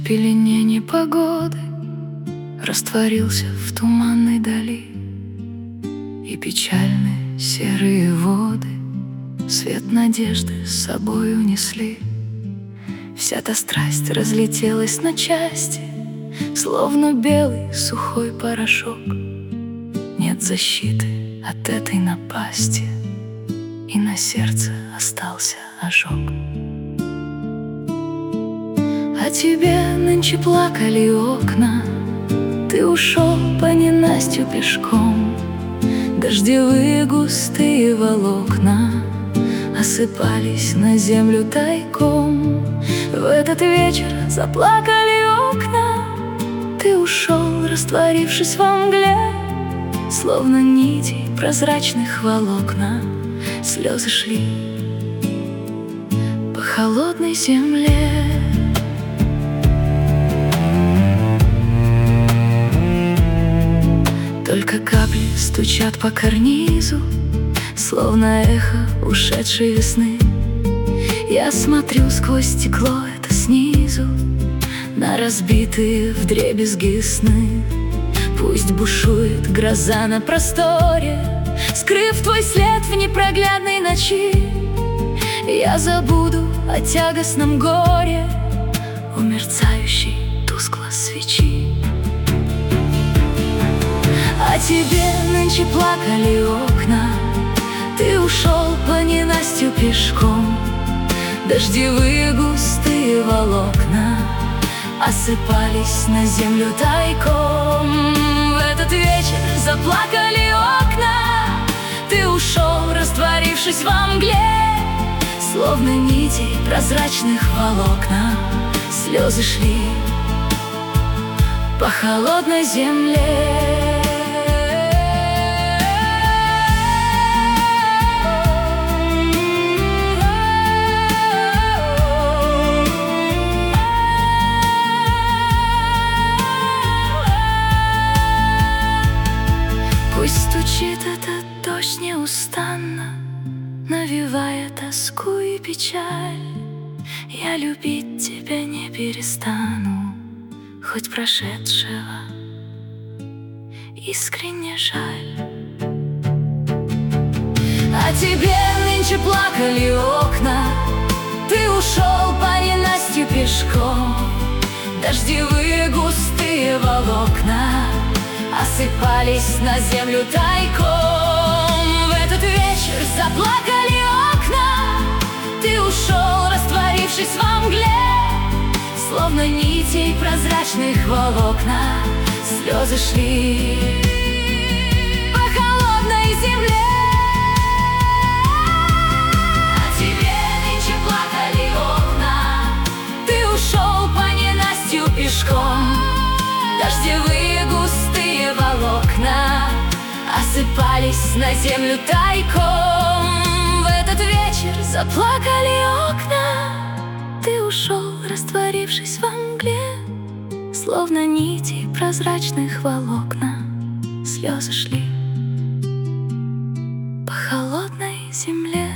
пелене непогоды растворился в туманной дали, и печальные серые воды свет надежды с собой унесли. Вся та страсть разлетелась на части, словно белый сухой порошок. Нет защиты от этой напасти, и на сердце остался ожог. А тебе нынче плакали окна, ты ушел по ненастью пешком. Дождевые густые волокна осыпались на землю тайком. В этот вечер заплакали окна, ты ушел, растворившись во мгле, словно нити прозрачных волокна. Слезы шли по холодной земле. Только капли стучат по карнизу, словно эхо ушедшей весны. Я смотрю сквозь стекло, это снизу, на разбитые вдребезги сны. Пусть бушует гроза на просторе, скрыв твой след в непроглядной ночи. Я забуду о тягостном горе у мерцающей тускло свечи. А тебе нынче плакали окна, ты ушел по ненастью пешком. Дождевые густые волокна осыпались на землю тайком. В этот вечер заплакали окна, ты ушел, растворившись во мгле, словно нити прозрачных волокна. Слезы шли по холодной земле. Пусть стучит этот дождь неустанно, навевая тоску и печаль. Я любить тебя не перестану, хоть прошедшего искренне жаль. А тебе нынче плакали окна, ты ушел по ненастью пешком. Дождевые густые волокна осыпались на землю тайком. В этот вечер заплакали окна, ты ушел, растворившись во мгле, словно нитей прозрачных волокна. Слезы шли по холодной земле. А тебе нынче плакали окна, ты ушел по ненастью пешком. Дождевые густые волокна осыпались на землю тайком. В этот вечер заплакали окна, ты ушел, растворившись во мгле, словно нити прозрачных волокна. Слезы шли по холодной земле.